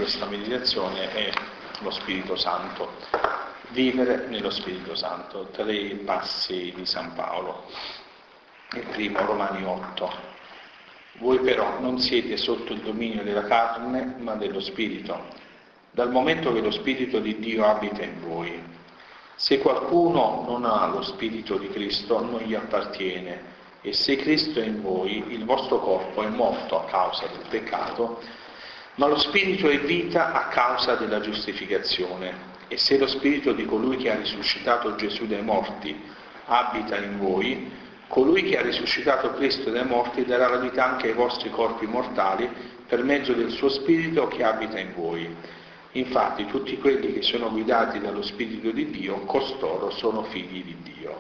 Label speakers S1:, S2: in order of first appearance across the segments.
S1: questa meditazione è lo Spirito Santo. Vivere nello Spirito Santo, 3 passi di San Paolo. Il primo, Romani 8. Voi però non siete sotto il dominio della carne, ma dello Spirito, dal momento che lo Spirito di Dio abita in voi. Se qualcuno non ha lo Spirito di Cristo, non gli appartiene, e se Cristo è in voi, il vostro corpo è morto a causa del peccato, ma lo Spirito è vita a causa della giustificazione. E se lo Spirito di colui che ha risuscitato Gesù dai morti abita in voi, colui che ha risuscitato Cristo dai morti darà la vita anche ai vostri corpi mortali per mezzo del suo Spirito che abita in voi. Infatti tutti quelli che sono guidati dallo Spirito di Dio, costoro sono figli di Dio.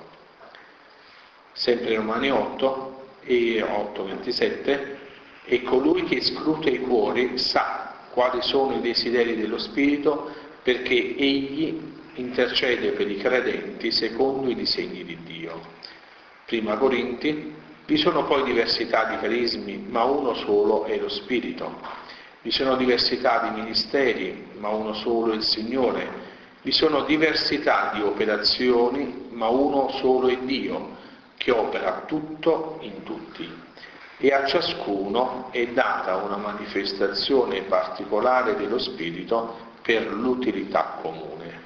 S1: Sempre Romani 8 e 8:27, e colui che scruta i cuori sa quali sono i desideri dello Spirito, perché egli intercede per i credenti secondo i disegni di Dio. Prima Corinti, vi sono poi diversità di carismi, ma uno solo è lo Spirito. Vi sono diversità di ministeri, ma uno solo è il Signore. Vi sono diversità di operazioni, ma uno solo è Dio, che opera tutto in tutti. E a ciascuno è data una manifestazione particolare dello Spirito per l'utilità comune.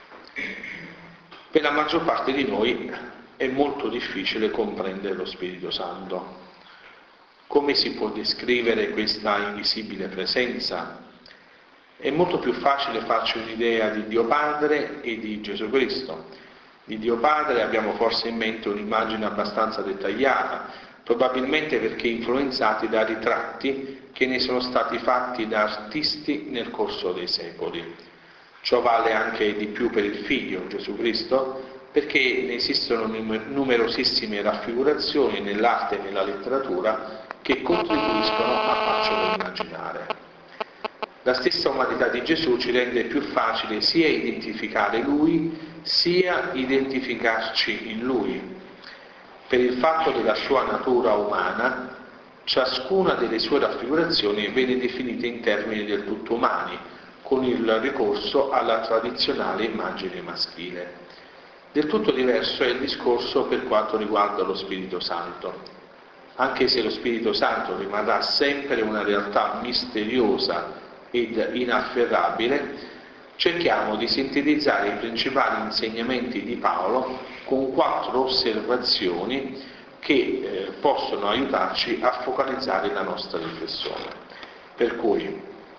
S1: Per la maggior parte di noi è molto difficile comprendere lo Spirito Santo. Come si può descrivere questa invisibile presenza? È molto più facile farci un'idea di Dio Padre e di Gesù Cristo. Di Dio Padre abbiamo forse in mente un'immagine abbastanza dettagliata, probabilmente perché influenzati da ritratti che ne sono stati fatti da artisti nel corso dei secoli. Ciò vale anche di più per il Figlio, Gesù Cristo, perché ne esistono numerosissime raffigurazioni nell'arte e nella letteratura che contribuiscono a farcelo immaginare. La stessa umanità di Gesù ci rende più facile sia identificare Lui, sia identificarci in Lui. Per il fatto della sua natura umana, ciascuna delle sue raffigurazioni viene definita in termini del tutto umani, con il ricorso alla tradizionale immagine maschile. Del tutto diverso è il discorso per quanto riguarda lo Spirito Santo. Anche se lo Spirito Santo rimarrà sempre una realtà misteriosa ed inafferrabile, cerchiamo di sintetizzare i principali insegnamenti di Paolo con 4 osservazioni che possono aiutarci a focalizzare la nostra riflessione. Per cui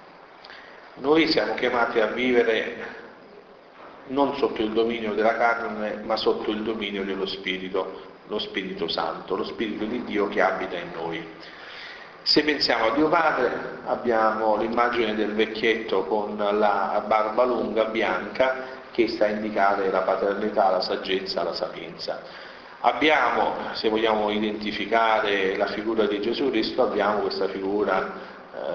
S1: noi siamo chiamati a vivere non sotto il dominio della carne, ma sotto il dominio dello Spirito, lo Spirito Santo, lo Spirito di Dio che abita in noi. Se pensiamo a Dio Padre, abbiamo l'immagine del vecchietto con la barba lunga, bianca, che sta a indicare la paternità, la saggezza, la sapienza. Abbiamo, se vogliamo identificare la figura di Gesù Cristo, abbiamo questa figura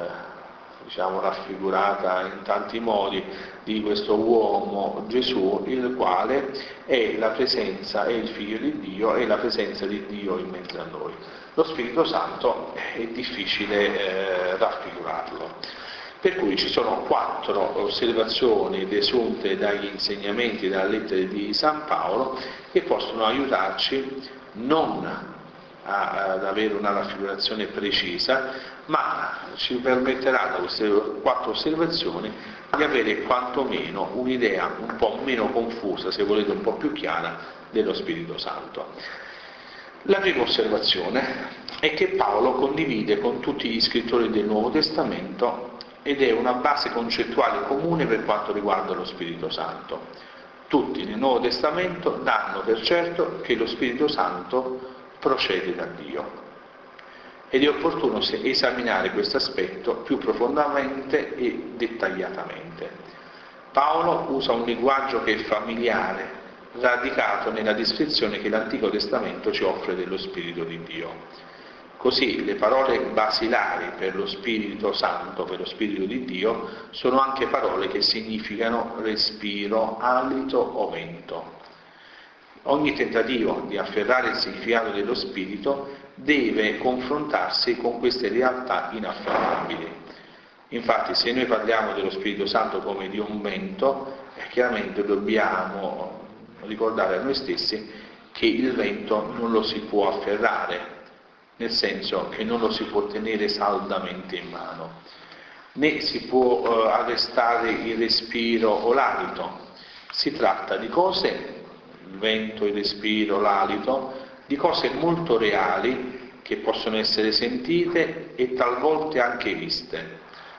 S1: raffigurata in tanti modi di questo uomo Gesù, il quale è la presenza, è il Figlio di Dio, è la presenza di Dio in mezzo a noi. Lo Spirito Santo è difficile raffigurarlo. Per cui ci sono 4 osservazioni desunte dagli insegnamenti dalla lettera di San Paolo che possono aiutarci non ad avere una raffigurazione precisa, ma ci permetterà da queste 4 osservazioni di avere quantomeno un'idea un po' meno confusa, se volete un po' più chiara, dello Spirito Santo. La prima osservazione è che Paolo condivide con tutti gli scrittori del Nuovo Testamento ed è una base concettuale comune per quanto riguarda lo Spirito Santo. Tutti nel Nuovo Testamento danno per certo che lo Spirito Santo procede da Dio. Ed è opportuno esaminare questo aspetto più profondamente e dettagliatamente. Paolo usa un linguaggio che è familiare, radicato nella descrizione che l'Antico Testamento ci offre dello Spirito di Dio. Così le parole basilari per lo Spirito Santo, per lo Spirito di Dio, sono anche parole che significano respiro, alito o vento. Ogni tentativo di afferrare il significato dello Spirito deve confrontarsi con queste realtà inafferrabili. Infatti, se noi parliamo dello Spirito Santo come di un vento, chiaramente dobbiamo ricordare a noi stessi che il vento non lo si può afferrare, nel senso che non lo si può tenere saldamente in mano, né si può arrestare il respiro o l'alito. Si tratta di cose, il vento, il respiro, l'alito, di cose molto reali che possono essere sentite e talvolta anche viste.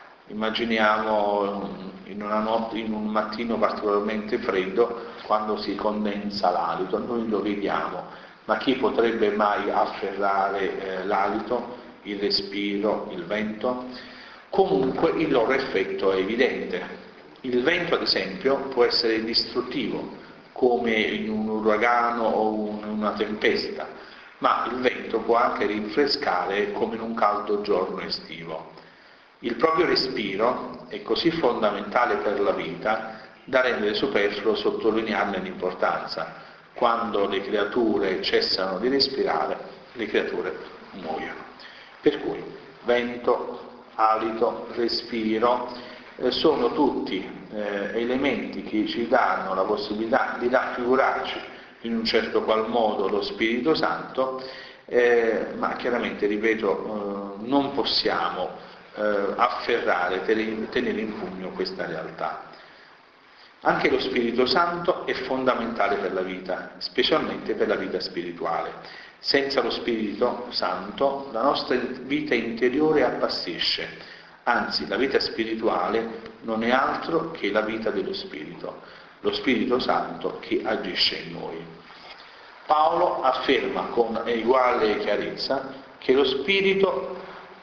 S1: Immaginiamo in un mattino particolarmente freddo, quando si condensa l'alito, noi lo vediamo, ma chi potrebbe mai afferrare l'alito, il respiro, il vento? Comunque il loro effetto è evidente. Il vento, ad esempio, può essere distruttivo, come in un uragano o in una tempesta, ma il vento può anche rinfrescare come in un caldo giorno estivo. Il proprio respiro è così fondamentale per la vita da rendere superfluo sottolinearne l'importanza. Quando le creature cessano di respirare, le creature muoiono. Per cui vento, alito, respiro sono tutti elementi che ci danno la possibilità di raffigurarci in un certo qual modo lo Spirito Santo, ma chiaramente, ripeto, non possiamo afferrare, tenere in pugno questa realtà. Anche lo Spirito Santo è fondamentale per la vita, specialmente per la vita spirituale. Senza lo Spirito Santo la nostra vita interiore appassisce, anzi la vita spirituale non è altro che la vita dello Spirito, lo Spirito Santo che agisce in noi. Paolo afferma con uguale chiarezza che lo Spirito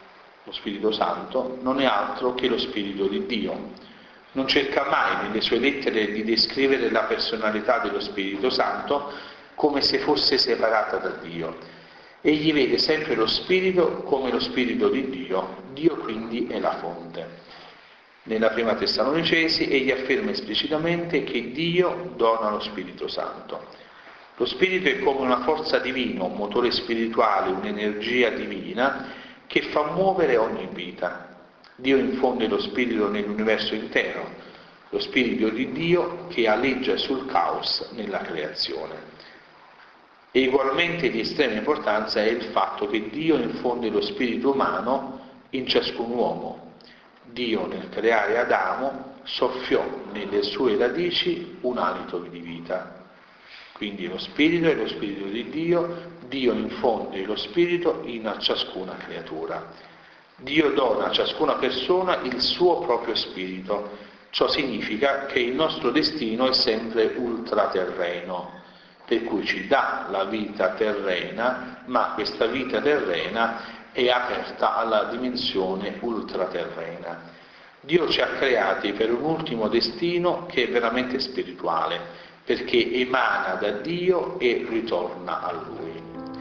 S1: Santo non è altro che lo Spirito di Dio. Non cerca mai nelle sue lettere di descrivere la personalità dello Spirito Santo come se fosse separata da Dio. Egli vede sempre lo Spirito come lo Spirito di Dio, Dio quindi è la fonte. Nella prima Tessalonicesi egli afferma esplicitamente che Dio dona lo Spirito Santo. Lo Spirito è come una forza divina, un motore spirituale, un'energia divina che fa muovere ogni vita. Dio infonde lo Spirito nell'universo intero, lo Spirito di Dio che aleggia sul caos nella creazione. E ugualmente di estrema importanza è il fatto che Dio infonde lo spirito umano in ciascun uomo. Dio, nel creare Adamo, soffiò nelle sue radici un alito di vita. Quindi lo spirito è lo spirito di Dio, Dio infonde lo spirito in ciascuna creatura. Dio dona a ciascuna persona il suo proprio spirito. Ciò significa che il nostro destino è sempre ultraterreno, per cui ci dà la vita terrena, ma questa vita terrena è aperta alla dimensione ultraterrena. Dio ci ha creati per un ultimo destino che è veramente spirituale, perché emana da Dio e ritorna a Lui.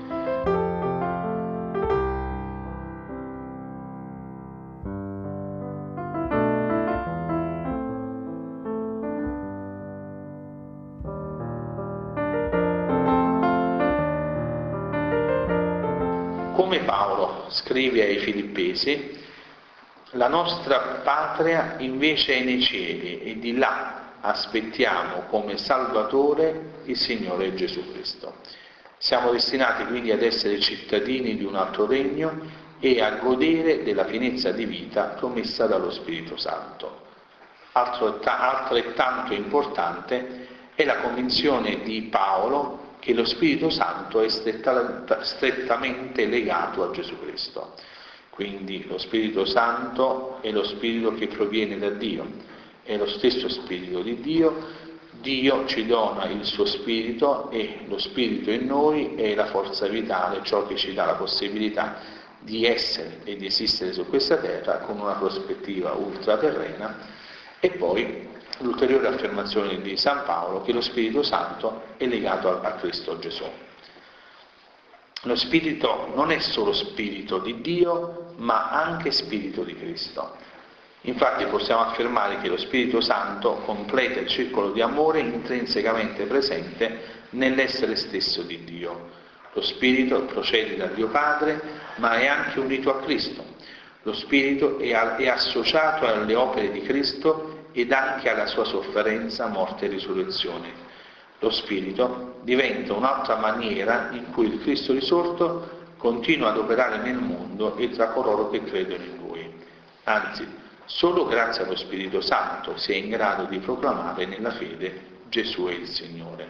S1: Come Paolo scrive ai Filippesi, la nostra patria invece è nei cieli e di là aspettiamo come Salvatore il Signore Gesù Cristo. Siamo destinati quindi ad essere cittadini di un altro regno e a godere della pienezza di vita promessa dallo Spirito Santo. Altrettanto importante è la convinzione di Paolo che lo Spirito Santo è strettamente legato a Gesù Cristo. Quindi lo Spirito Santo è lo Spirito che proviene da Dio, è lo stesso Spirito di Dio. Dio ci dona il suo Spirito e lo Spirito in noi è la forza vitale, ciò che ci dà la possibilità di essere e di esistere su questa terra con una prospettiva ultraterrena. E poi l'ulteriore affermazione di San Paolo che lo Spirito Santo è legato a Cristo Gesù. Lo Spirito non è solo Spirito di Dio, ma anche Spirito di Cristo. Infatti possiamo affermare che lo Spirito Santo completa il circolo di amore intrinsecamente presente nell'essere stesso di Dio. Lo Spirito procede da Dio Padre, ma è anche unito a Cristo. Lo Spirito è associato alle opere di Cristo ed anche alla sua sofferenza, morte e risurrezione. Lo Spirito diventa un'altra maniera in cui il Cristo risorto continua ad operare nel mondo e tra coloro che credono in Lui. Anzi, solo grazie allo Spirito Santo si è in grado di proclamare nella fede Gesù è il Signore.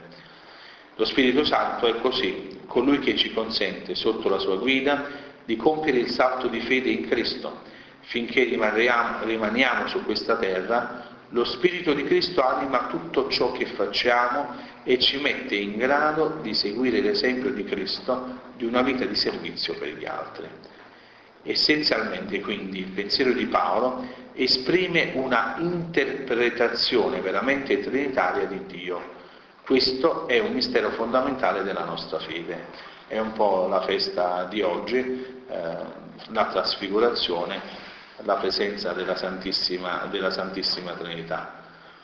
S1: Lo Spirito Santo è così, colui che ci consente, sotto la sua guida, di compiere il salto di fede in Cristo. Finché rimaniamo su questa terra, lo Spirito di Cristo anima tutto ciò che facciamo e ci mette in grado di seguire l'esempio di Cristo di una vita di servizio per gli altri. Essenzialmente, quindi, il pensiero di Paolo esprime una interpretazione veramente trinitaria di Dio. Questo è un mistero fondamentale della nostra fede. È un po' la festa di oggi, la trasfigurazione, la presenza della Santissima Trinità.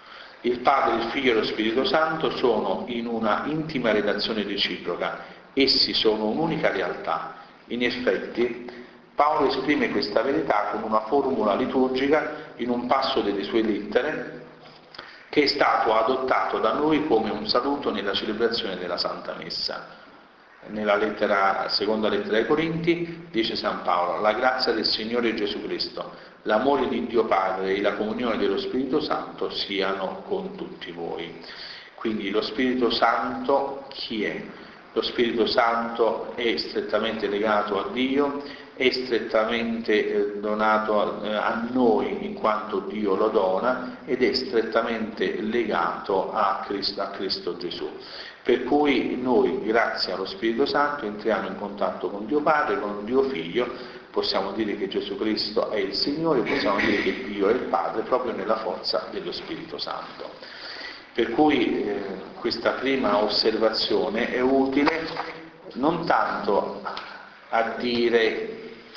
S1: Il Padre, il Figlio e lo Spirito Santo sono in una intima relazione reciproca, essi sono un'unica realtà. In effetti, Paolo esprime questa verità con una formula liturgica in un passo delle sue lettere, che è stato adottato da noi come un saluto nella celebrazione della Santa Messa. Nella seconda lettera ai Corinti dice San Paolo: la grazia del Signore Gesù Cristo, l'amore di Dio Padre e la comunione dello Spirito Santo siano con tutti voi. Quindi lo Spirito Santo chi è? Lo Spirito Santo è strettamente legato a Dio, è strettamente donato a noi in quanto Dio lo dona ed è strettamente legato a Cristo Gesù. Per cui noi, grazie allo Spirito Santo, entriamo in contatto con Dio Padre, con Dio Figlio, possiamo dire che Gesù Cristo è il Signore, possiamo dire che Dio è il Padre, proprio nella forza dello Spirito Santo. Per cui questa prima osservazione è utile non tanto a dire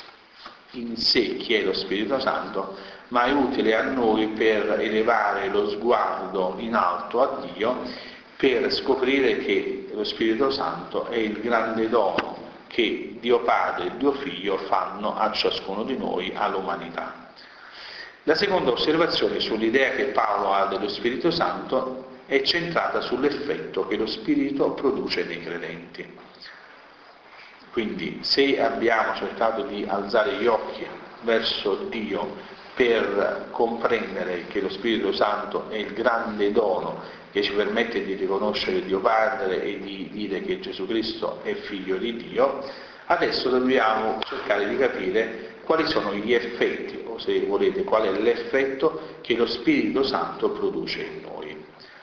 S1: in sé chi è lo Spirito Santo, ma è utile a noi per elevare lo sguardo in alto a Dio, per scoprire che lo Spirito Santo è il grande dono che Dio Padre e Dio Figlio fanno a ciascuno di noi, all'umanità. La seconda osservazione sull'idea che Paolo ha dello Spirito Santo è centrata sull'effetto che lo Spirito produce nei credenti. Quindi, se abbiamo cercato di alzare gli occhi verso Dio per comprendere che lo Spirito Santo è il grande dono che ci permette di riconoscere Dio Padre e di dire che Gesù Cristo è Figlio di Dio, adesso dobbiamo cercare di capire quali sono gli effetti, o se volete, qual è l'effetto che lo Spirito Santo produce in noi.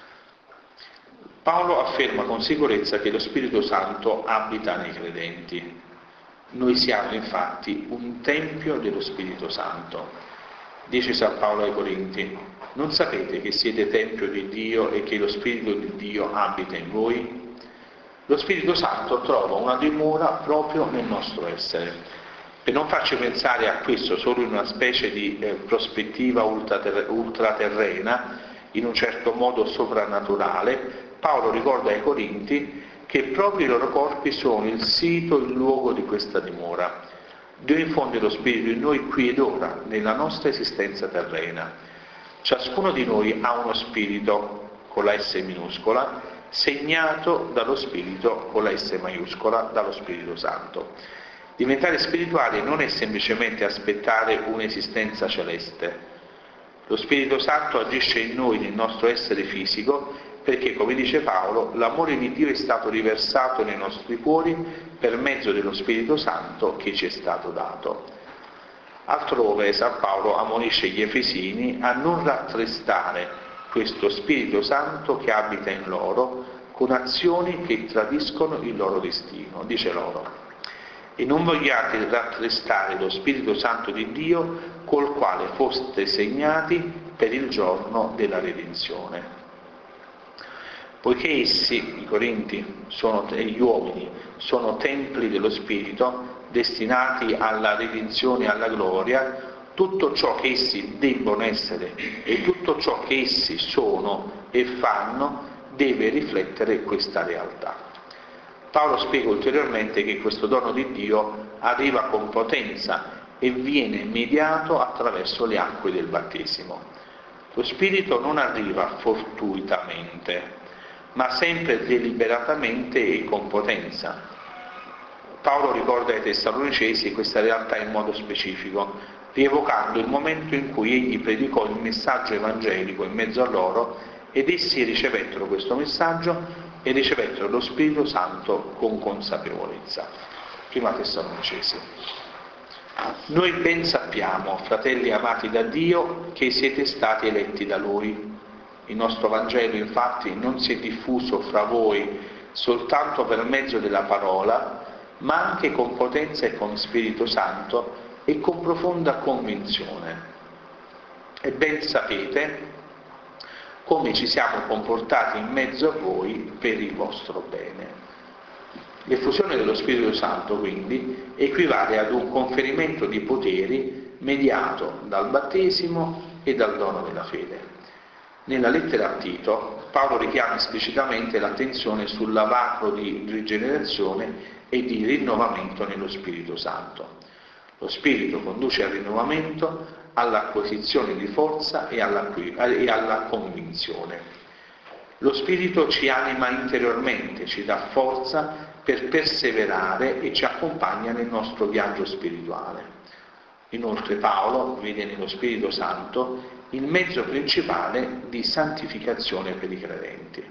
S1: Paolo afferma con sicurezza che lo Spirito Santo abita nei credenti. Noi siamo infatti un tempio dello Spirito Santo. Dice San Paolo ai Corinti: non sapete che siete tempio di Dio e che lo Spirito di Dio abita in voi? Lo Spirito Santo trova una dimora proprio nel nostro essere. Per non farci pensare a questo solo in una specie di prospettiva ultraterrena, in un certo modo soprannaturale, Paolo ricorda ai Corinti che proprio i loro corpi sono il sito, il luogo di questa dimora. Dio infonde lo Spirito in noi qui ed ora, nella nostra esistenza terrena. Ciascuno di noi ha uno spirito, con la S minuscola, segnato dallo Spirito, con la S maiuscola, dallo Spirito Santo. Diventare spirituali non è semplicemente aspettare un'esistenza celeste. Lo Spirito Santo agisce in noi, nel nostro essere fisico, perché, come dice Paolo, l'amore di Dio è stato riversato nei nostri cuori per mezzo dello Spirito Santo che ci è stato dato. Altrove San Paolo ammonisce gli Efesini a non rattristare questo Spirito Santo che abita in loro con azioni che tradiscono il loro destino. Dice loro: e non vogliate rattristare lo Spirito Santo di Dio col quale foste segnati per il giorno della redenzione. Poiché essi, i Corinti e gli uomini, sono templi dello Spirito, destinati alla redenzione e alla gloria, tutto ciò che essi debbono essere e tutto ciò che essi sono e fanno deve riflettere questa realtà. Paolo spiega ulteriormente che questo dono di Dio arriva con potenza e viene mediato attraverso le acque del battesimo. Lo Spirito non arriva fortuitamente, ma sempre deliberatamente e con potenza. Paolo ricorda ai Tessalonicesi questa realtà in modo specifico, rievocando il momento in cui egli predicò il messaggio evangelico in mezzo a loro ed essi ricevettero questo messaggio e ricevettero lo Spirito Santo con consapevolezza. Prima Tessalonicesi. Noi ben sappiamo, fratelli amati da Dio, che siete stati eletti da Lui. Il nostro Vangelo, infatti, non si è diffuso fra voi soltanto per mezzo della parola, ma anche con potenza e con Spirito Santo e con profonda convinzione. E ben sapete come ci siamo comportati in mezzo a voi per il vostro bene. L'effusione dello Spirito Santo, quindi, equivale ad un conferimento di poteri mediato dal battesimo e dal dono della fede. Nella lettera a Tito, Paolo richiama esplicitamente l'attenzione sul lavacro di rigenerazione e di rinnovamento nello Spirito Santo. Lo Spirito conduce al rinnovamento, all'acquisizione di forza e alla convinzione. Lo Spirito ci anima interiormente, ci dà forza per perseverare e ci accompagna nel nostro viaggio spirituale. Inoltre Paolo vede nello Spirito Santo il mezzo principale di santificazione per i credenti.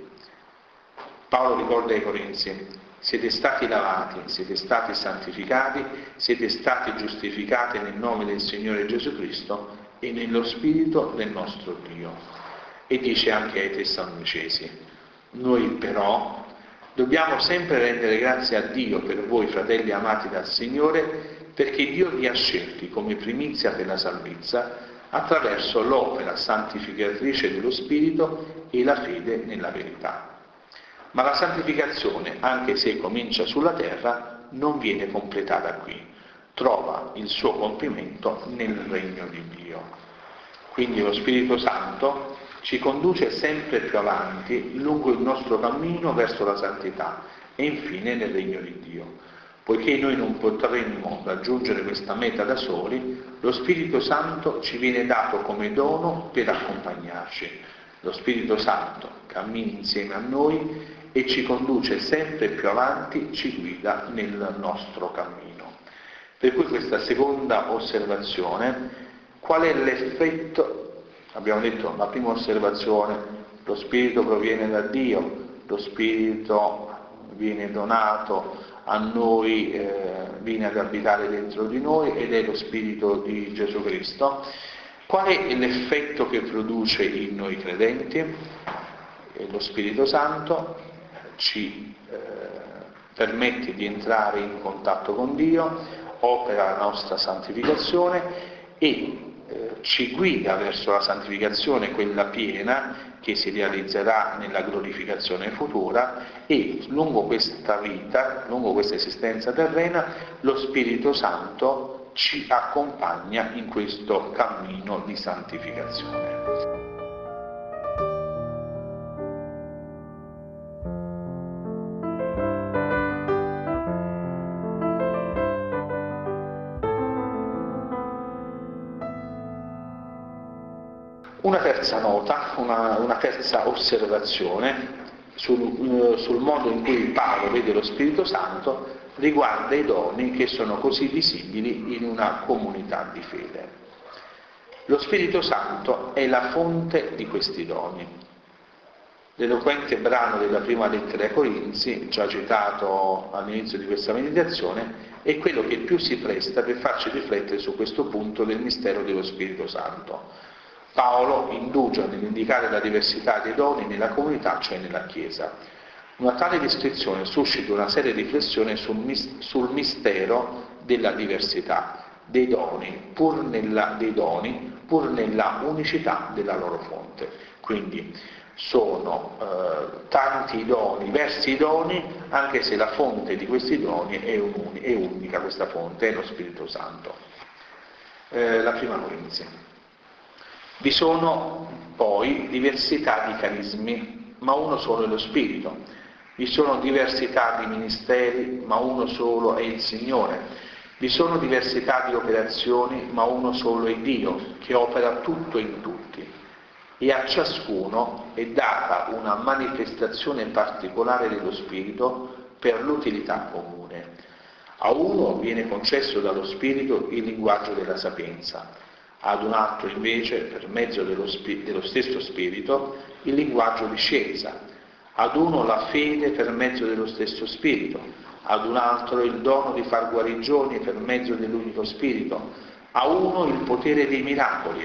S1: Paolo ricorda ai Corinzi: siete stati lavati, siete stati santificati, siete stati giustificati nel nome del Signore Gesù Cristo e nello Spirito del nostro Dio. E dice anche ai Tessalonicesi: noi però dobbiamo sempre rendere grazie a Dio per voi, fratelli amati dal Signore, perché Dio vi ha scelti come primizia per la salvezza attraverso l'opera santificatrice dello Spirito e la fede nella verità. Ma la santificazione, anche se comincia sulla terra, non viene completata qui, trova il suo compimento nel regno di Dio. Quindi lo Spirito Santo ci conduce sempre più avanti lungo il nostro cammino verso la santità e infine nel regno di Dio. Poiché noi non potremmo raggiungere questa meta da soli, lo Spirito Santo ci viene dato come dono per accompagnarci. Lo Spirito Santo cammina insieme a noi e ci conduce sempre più avanti, ci guida nel nostro cammino. Per cui questa seconda osservazione, qual è l'effetto? Abbiamo detto la prima osservazione, lo Spirito proviene da Dio, lo Spirito viene donato a noi, viene ad abitare dentro di noi ed è lo Spirito di Gesù Cristo. Qual è l'effetto che produce in noi credenti? Lo Spirito Santo ci permette di entrare in contatto con Dio, opera la nostra santificazione e ci guida verso la santificazione, quella piena, che si realizzerà nella glorificazione futura, e lungo questa vita, lungo questa esistenza terrena, lo Spirito Santo ci accompagna in questo cammino di santificazione. Una terza nota, una terza osservazione sul modo in cui Paolo vede lo Spirito Santo riguarda i doni che sono così visibili in una comunità di fede. Lo Spirito Santo è la fonte di questi doni. L'eloquente brano della prima lettera ai Corinzi, già citato all'inizio di questa meditazione, è quello che più si presta per farci riflettere su questo punto del mistero dello Spirito Santo. Paolo indugia nell'indicare la diversità dei doni nella comunità, cioè nella Chiesa. Una tale descrizione suscita una seria riflessione sul mistero della diversità dei doni, pur nella unicità della loro fonte. Quindi sono tanti i doni, diversi i doni, anche se la fonte di questi doni è unica, questa fonte è lo Spirito Santo. La prima Corinzi. Vi sono poi diversità di carismi, ma uno solo è lo Spirito. Vi sono diversità di ministeri, ma uno solo è il Signore. Vi sono diversità di operazioni, ma uno solo è Dio, che opera tutto in tutti. E a ciascuno è data una manifestazione particolare dello Spirito per l'utilità comune. A uno viene concesso dallo Spirito il linguaggio della sapienza, ad un altro invece, per mezzo dello stesso Spirito, il linguaggio di scienza, ad uno la fede per mezzo dello stesso Spirito, ad un altro il dono di far guarigioni per mezzo dell'unico Spirito, a uno il potere dei miracoli,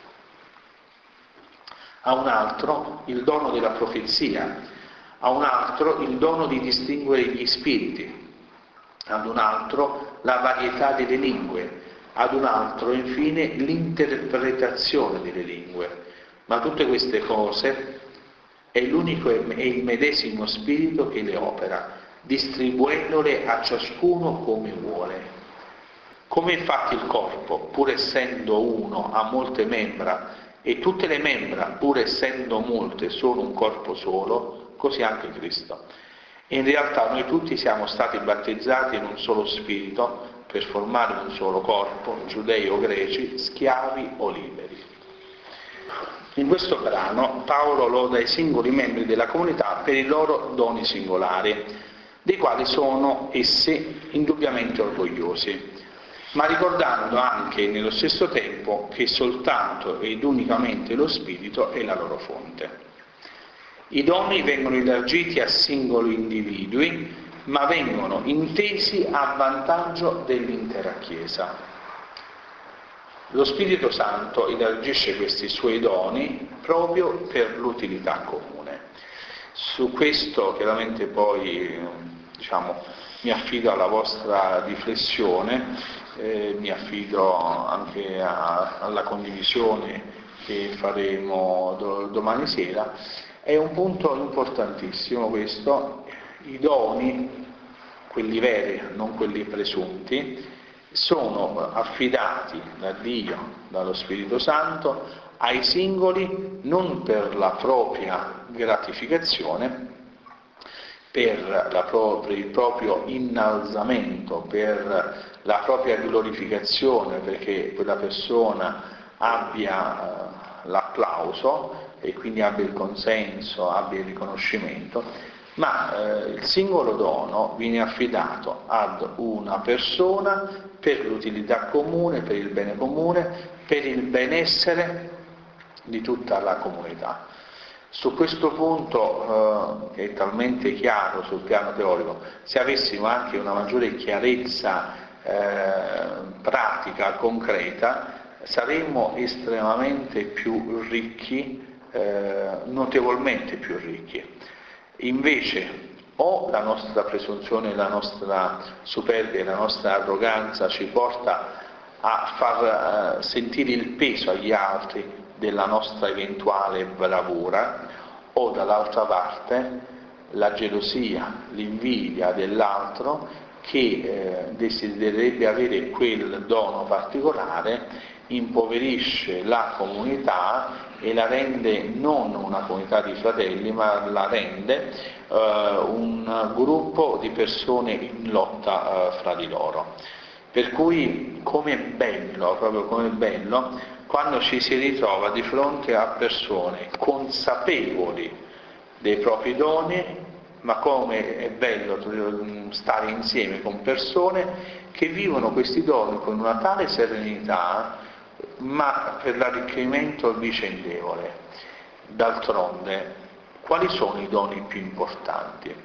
S1: a un altro il dono della profezia, a un altro il dono di distinguere gli spiriti, ad un altro la varietà delle lingue, ad un altro infine l'interpretazione delle lingue. Ma tutte queste cose è l'unico e il medesimo Spirito che le opera, distribuendole a ciascuno come vuole. Come infatti il corpo, pur essendo uno, ha molte membra, e tutte le membra, pur essendo molte, sono un corpo solo, così anche Cristo. In realtà noi tutti siamo stati battezzati in un solo Spirito per formare un solo corpo, giudei o greci, schiavi o liberi. In questo brano Paolo loda i singoli membri della comunità per i loro doni singolari, dei quali sono essi indubbiamente orgogliosi, ma ricordando anche nello stesso tempo che soltanto ed unicamente lo Spirito è la loro fonte. I doni vengono elargiti a singoli individui, ma vengono intesi a vantaggio dell'intera Chiesa. Lo Spirito Santo elargisce questi suoi doni proprio per l'utilità comune. Su questo chiaramente poi mi affido alla vostra riflessione, mi affido anche alla condivisione che faremo domani sera. È un punto importantissimo questo. I doni, quelli veri, non quelli presunti, sono affidati da Dio, dallo Spirito Santo, ai singoli non per la propria gratificazione, per il proprio innalzamento, per la propria glorificazione, perché quella persona abbia l'applauso e quindi abbia il consenso, abbia il riconoscimento, ma il singolo dono viene affidato ad una persona per l'utilità comune, per il bene comune, per il benessere di tutta la comunità. Su questo punto, che è talmente chiaro sul piano teorico, se avessimo anche una maggiore chiarezza pratica, concreta, saremmo estremamente più ricchi, notevolmente più ricchi. Invece o la nostra presunzione, la nostra superbia, la nostra arroganza ci porta a far sentire il peso agli altri della nostra eventuale bravura, o dall'altra parte la gelosia, l'invidia dell'altro che desidererebbe avere quel dono particolare, impoverisce la comunità e la rende non una comunità di fratelli, ma la rende un gruppo di persone in lotta fra di loro. Per cui com'è bello, proprio com'è bello, quando ci si ritrova di fronte a persone consapevoli dei propri doni, ma come è bello stare insieme con persone che vivono questi doni con una tale serenità, ma per l'arricchimento vicendevole. D'altronde, quali sono i doni più importanti?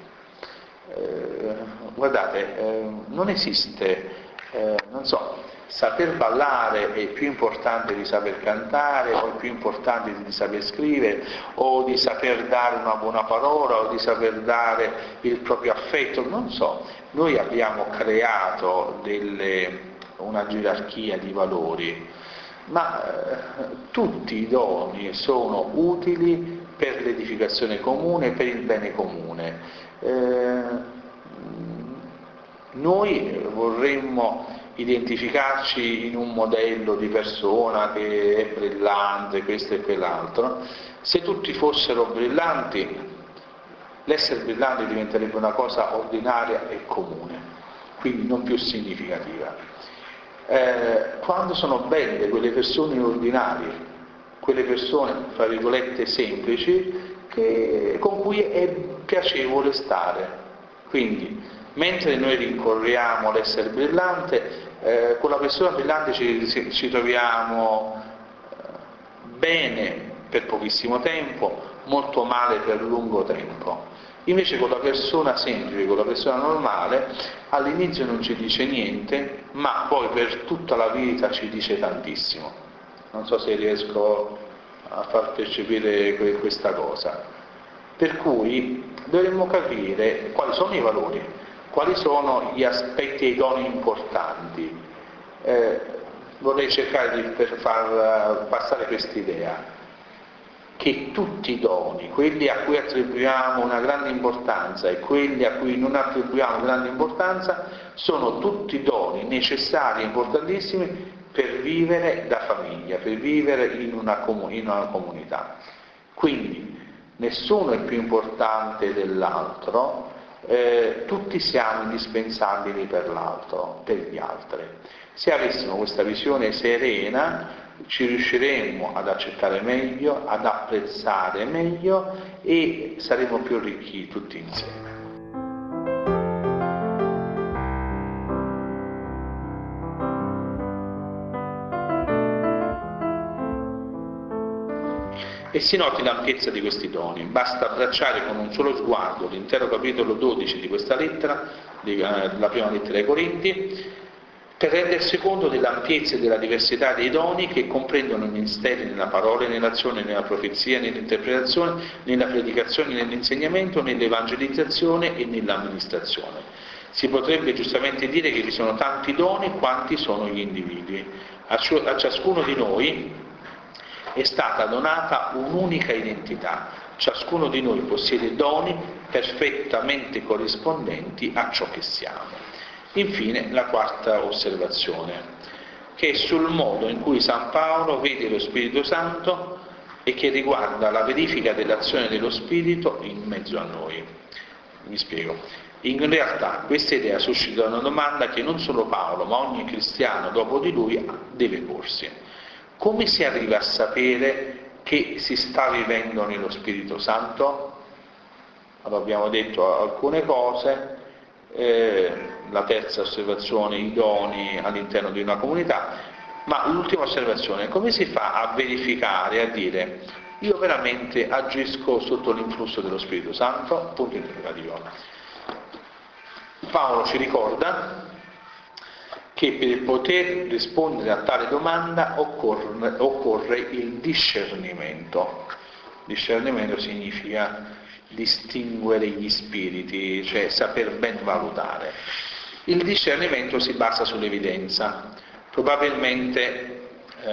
S1: Non esiste, saper ballare è più importante di saper cantare, o è più importante di saper scrivere, o di saper dare una buona parola, o di saper dare il proprio affetto, Noi abbiamo creato una gerarchia di valori, ma tutti i doni sono utili per l'edificazione comune, per il bene comune. Noi vorremmo identificarci in un modello di persona che è brillante, questo e quell'altro. Se tutti fossero brillanti, l'essere brillanti diventerebbe una cosa ordinaria e comune, quindi non più significativa. Quando sono belle quelle persone ordinarie, quelle persone, fra virgolette, semplici, con cui è piacevole stare. Quindi, mentre noi rincorriamo l'essere brillante, con la persona brillante ci troviamo bene per pochissimo tempo, molto male per lungo tempo. Invece con la persona semplice, con la persona normale, all'inizio non ci dice niente, ma poi per tutta la vita ci dice tantissimo. Non so se riesco a far percepire questa cosa. Per cui dovremmo capire quali sono i valori, quali sono gli aspetti e i doni importanti. Vorrei cercare di far passare quest'idea, che tutti i doni, quelli a cui attribuiamo una grande importanza e quelli a cui non attribuiamo grande importanza, sono tutti doni necessari e importantissimi per vivere da famiglia, per vivere in una comunità. Quindi nessuno è più importante dell'altro, tutti siamo indispensabili per l'altro, per gli altri. Se avessimo questa visione serena, ci riusciremmo ad accettare meglio, ad apprezzare meglio e saremo più ricchi tutti insieme. E si noti l'ampiezza di questi doni. Basta abbracciare con un solo sguardo l'intero capitolo 12 di questa lettera, la prima lettera ai Corinti, per rendersi conto dell'ampiezza e della diversità dei doni che comprendono i misteri nella parola, nell'azione, nella profezia, nell'interpretazione, nella predicazione, nell'insegnamento, nell'evangelizzazione e nell'amministrazione. Si potrebbe giustamente dire che vi sono tanti doni quanti sono gli individui. A ciascuno di noi è stata donata un'unica identità. Ciascuno di noi possiede doni perfettamente corrispondenti a ciò che siamo. Infine, la quarta osservazione, che è sul modo in cui San Paolo vede lo Spirito Santo e che riguarda la verifica dell'azione dello Spirito in mezzo a noi. Mi spiego. In realtà questa idea suscita una domanda che non solo Paolo, ma ogni cristiano dopo di lui deve porsi. Come si arriva a sapere che si sta vivendo nello Spirito Santo? Allora, abbiamo detto alcune cose. La terza osservazione, i doni all'interno di una comunità, ma l'ultima osservazione, come si fa a verificare, a dire io veramente agisco sotto l'influsso dello Spirito Santo? Punto interrogativo. Paolo ci ricorda che per poter rispondere a tale domanda occorre il discernimento. Discernimento significa distinguere gli spiriti, cioè saper ben valutare. Il discernimento si basa sull'evidenza. Probabilmente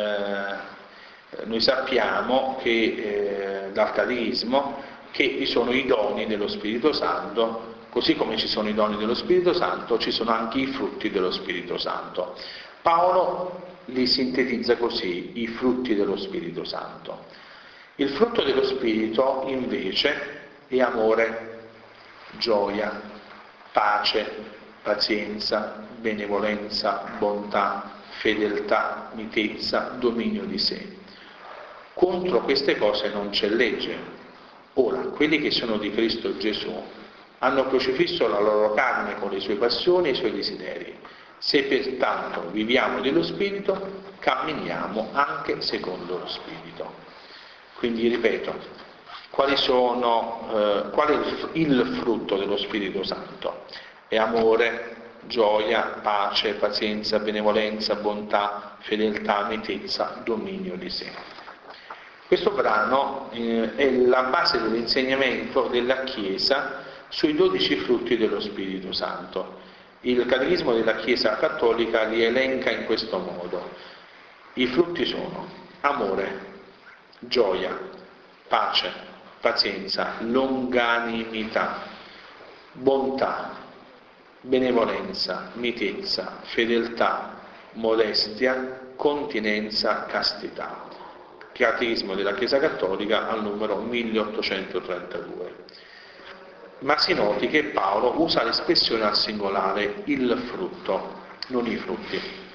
S1: noi sappiamo che dal Catechismo che vi sono i doni dello Spirito Santo, così come ci sono i doni dello Spirito Santo, ci sono anche i frutti dello Spirito Santo. Paolo li sintetizza così, i frutti dello Spirito Santo. Il frutto dello Spirito, invece, è amore, gioia, pace, pazienza, benevolenza, bontà, fedeltà, mitezza, dominio di sé. Contro queste cose non c'è legge. Ora, quelli che sono di Cristo Gesù hanno crocifisso la loro carne con le sue passioni e i suoi desideri. Se pertanto viviamo dello Spirito, camminiamo anche secondo lo Spirito. Quindi ripeto, qual è il frutto dello Spirito Santo? È amore, gioia, pace, pazienza, benevolenza, bontà, fedeltà, mitezza, dominio di sé. Questo brano è la base dell'insegnamento della Chiesa sui 12 frutti dello Spirito Santo. Il Catechismo della Chiesa Cattolica li elenca in questo modo. I frutti sono amore, gioia, pace, pazienza, longanimità, bontà, benevolenza, mitezza, fedeltà, modestia, continenza, castità. Catechismo della Chiesa Cattolica al numero 1832. Ma si noti che Paolo usa l'espressione al singolare, il frutto, non i frutti.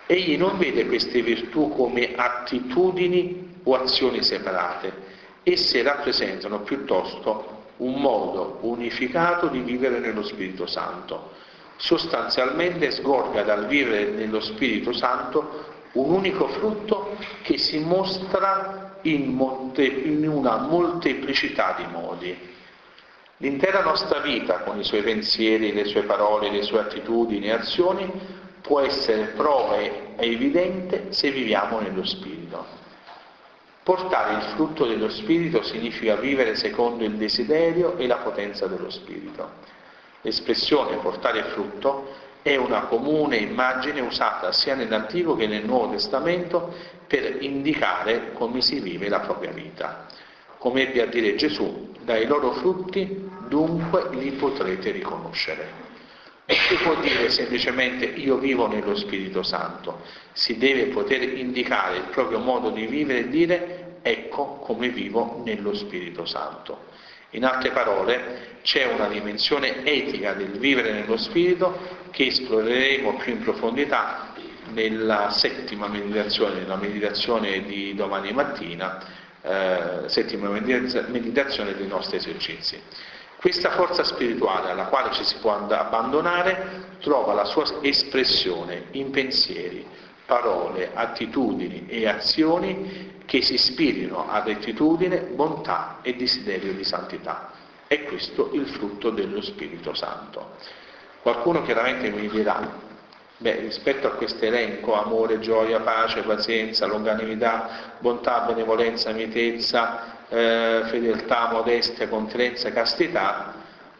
S1: Egli non vede queste virtù come attitudini o azioni separate, esse rappresentano piuttosto un modo unificato di vivere nello Spirito Santo. Sostanzialmente sgorga dal vivere nello Spirito Santo un unico frutto che si mostra in una molteplicità di modi. L'intera nostra vita, con i suoi pensieri, le sue parole, le sue attitudini e azioni, può essere prova evidente se viviamo nello Spirito. Portare il frutto dello Spirito significa vivere secondo il desiderio e la potenza dello Spirito. L'espressione portare frutto è una comune immagine usata sia nell'Antico che nel Nuovo Testamento per indicare come si vive la propria vita. Come ebbe a dire Gesù, dai loro frutti dunque li potrete riconoscere. Non si può dire semplicemente io vivo nello Spirito Santo, si deve poter indicare il proprio modo di vivere e dire ecco come vivo nello Spirito Santo. In altre parole, c'è una dimensione etica del vivere nello Spirito che esploreremo più in profondità nella settima meditazione, nella meditazione di domani mattina, settima meditazione dei nostri esercizi. Questa forza spirituale alla quale ci si può abbandonare trova la sua espressione in pensieri, parole, attitudini e azioni che si ispirino a rettitudine, bontà e desiderio di santità. È questo il frutto dello Spirito Santo. Qualcuno chiaramente mi dirà, rispetto a questo elenco, amore, gioia, pace, pazienza, longanimità, bontà, benevolenza, mitezza, fedeltà, modestia, continenza, castità,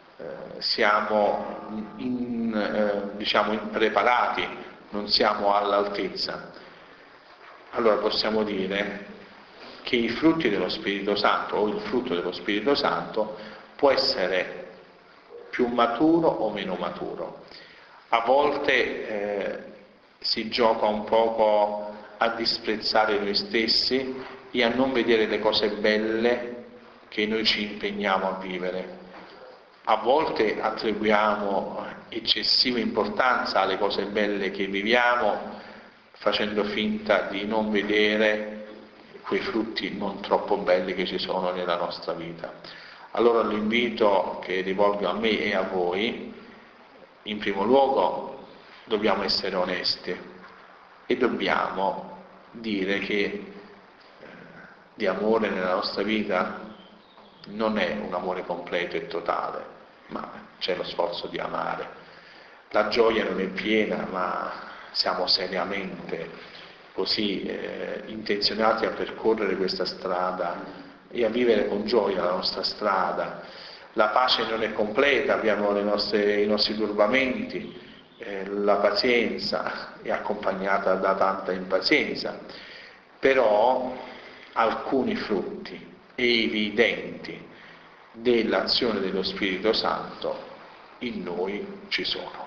S1: siamo impreparati, non siamo all'altezza. Allora possiamo dire che i frutti dello Spirito Santo o il frutto dello Spirito Santo può essere più maturo o meno maturo. A volte si gioca un poco a disprezzare noi stessi e a non vedere le cose belle che noi ci impegniamo a vivere. A volte attribuiamo eccessiva importanza alle cose belle che viviamo, facendo finta di non vedere quei frutti non troppo belli che ci sono nella nostra vita. Allora l'invito che rivolgo a me e a voi, in primo luogo dobbiamo essere onesti e dobbiamo dire che di amore nella nostra vita non è un amore completo e totale, ma c'è lo sforzo di amare. La gioia non è piena, ma siamo seriamente così intenzionati a percorrere questa strada e a vivere con gioia la nostra strada. La pace non è completa, abbiamo i nostri turbamenti, la pazienza è accompagnata da tanta impazienza, però alcuni frutti evidenti dell'azione dello Spirito Santo in noi ci sono.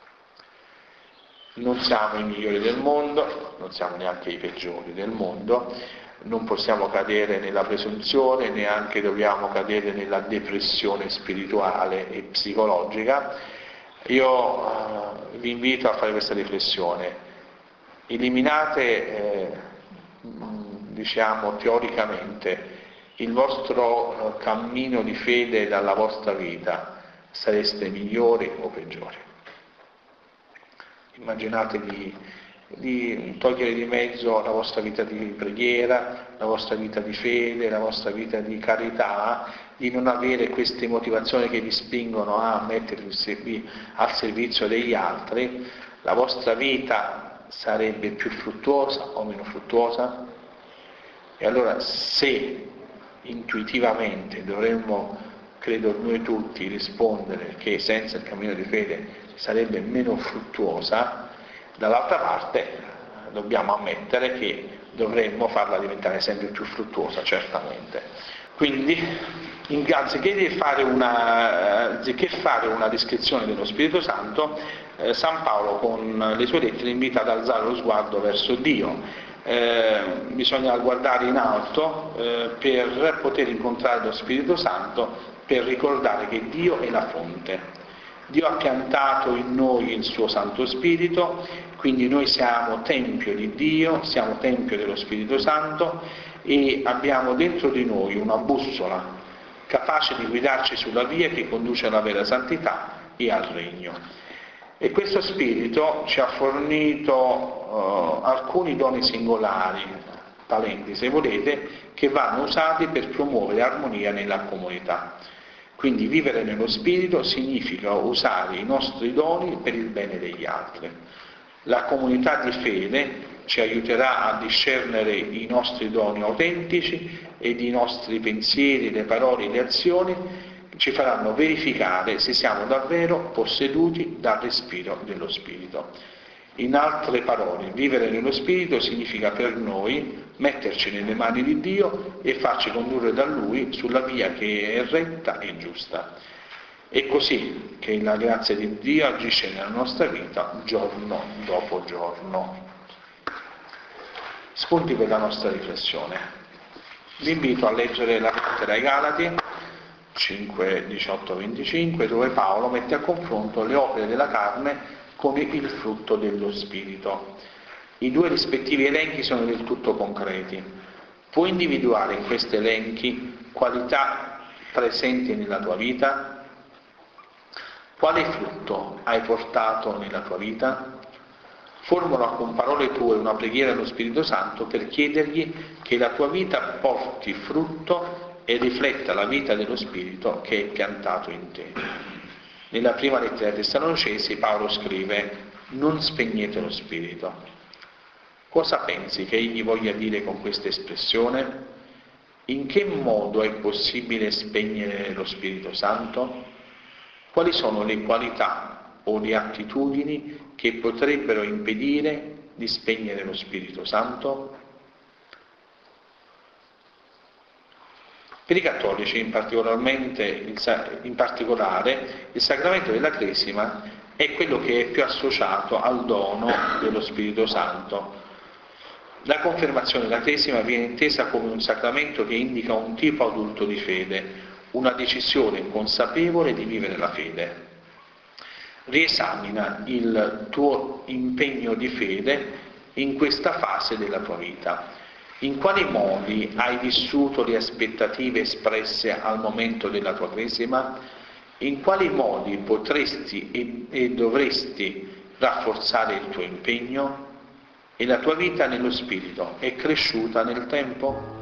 S1: Non siamo i migliori del mondo, non siamo neanche i peggiori del mondo, non possiamo cadere nella presunzione, neanche dobbiamo cadere nella depressione spirituale e psicologica. Io vi invito a fare questa riflessione. Eliminate, teoricamente, il vostro cammino di fede dalla vostra vita, sareste migliori o peggiori. Immaginate di togliere di mezzo la vostra vita di preghiera, la vostra vita di fede, la vostra vita di carità, di non avere queste motivazioni che vi spingono a mettervi al servizio degli altri. La vostra vita sarebbe più fruttuosa o meno fruttuosa? E allora se intuitivamente dovremmo, credo noi tutti, rispondere che senza il cammino di fede sarebbe meno fruttuosa, dall'altra parte dobbiamo ammettere che dovremmo farla diventare sempre più fruttuosa, certamente. Quindi, anziché fare una descrizione dello Spirito Santo, San Paolo con le sue lettere invita ad alzare lo sguardo verso Dio. Bisogna guardare in alto per poter incontrare lo Spirito Santo, per ricordare che Dio è la fonte. Dio ha piantato in noi il suo Santo Spirito, quindi noi siamo Tempio di Dio, siamo Tempio dello Spirito Santo e abbiamo dentro di noi una bussola capace di guidarci sulla via che conduce alla vera santità e al Regno. E questo Spirito ci ha fornito alcuni doni singolari, talenti se volete, che vanno usati per promuovere armonia nella comunità. Quindi vivere nello Spirito significa usare i nostri doni per il bene degli altri. La comunità di fede ci aiuterà a discernere i nostri doni autentici ed i nostri pensieri, le parole, le azioni ci faranno verificare se siamo davvero posseduti dal respiro dello Spirito. In altre parole, vivere nello Spirito significa per noi metterci nelle mani di Dio e farci condurre da Lui sulla via che è retta e giusta. È così che la grazia di Dio agisce nella nostra vita giorno dopo giorno. Spunti per la nostra riflessione. Vi invito a leggere la lettera ai Galati 5, 18, 25, dove Paolo mette a confronto le opere della carne con il frutto dello Spirito. I due rispettivi elenchi sono del tutto concreti. Puoi individuare in questi elenchi qualità presenti nella tua vita? Quale frutto hai portato nella tua vita? Formula con parole tue una preghiera allo Spirito Santo per chiedergli che la tua vita porti frutto e rifletta la vita dello Spirito che è piantato in te. Nella prima lettera ai Tessalonicesi Paolo scrive: non spegnete lo Spirito. Cosa pensi che egli voglia dire con questa espressione? In che modo è possibile spegnere lo Spirito Santo? Quali sono le qualità o le attitudini che potrebbero impedire di spegnere lo Spirito Santo? Per i cattolici, in particolare, il sacramento della Cresima è quello che è più associato al dono dello Spirito Santo. La confermazione della Cresima viene intesa come un sacramento che indica un tipo adulto di fede, una decisione consapevole di vivere la fede. Riesamina il tuo impegno di fede in questa fase della tua vita. In quali modi hai vissuto le aspettative espresse al momento della tua Cresima? In quali modi potresti e dovresti rafforzare il tuo impegno? E la tua vita nello Spirito è cresciuta nel tempo?